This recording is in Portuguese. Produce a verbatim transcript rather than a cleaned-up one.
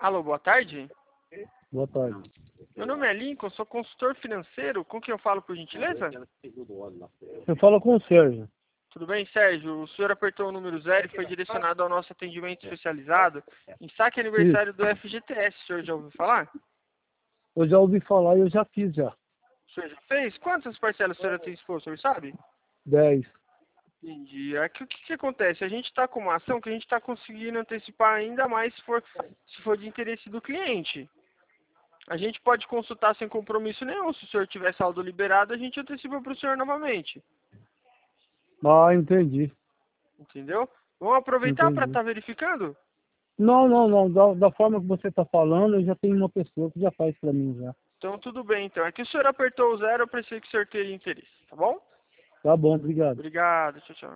Alô, boa tarde. Boa tarde. Meu nome é Lincoln, sou consultor financeiro. Com quem eu falo, por gentileza? Eu falo com o Sérgio. Tudo bem, Sérgio? O senhor apertou o número zero e foi direcionado ao nosso atendimento especializado em saque aniversário do F G T S. O senhor já ouviu falar? Eu já ouvi falar e eu já fiz já. O senhor já fez? Quantas parcelas o senhor tem exposto, o senhor sabe? Dez. Entendi. Aqui o que, que acontece? A gente está com uma ação que a gente está conseguindo antecipar ainda mais se for, se for de interesse do cliente. A gente pode consultar sem compromisso nenhum. Se o senhor tiver saldo liberado, a gente antecipa para o senhor novamente. Ah, entendi. Entendeu? Vamos aproveitar para Entendi. estar verificando? Não, não, não. Da, da forma que você está falando, eu já tenho uma pessoa que já faz para mim já. Então tudo bem, então. É que o senhor apertou o zero, eu pensei que o senhor teria interesse, tá bom? Tá bom, obrigado. Obrigado, tchau, tchau.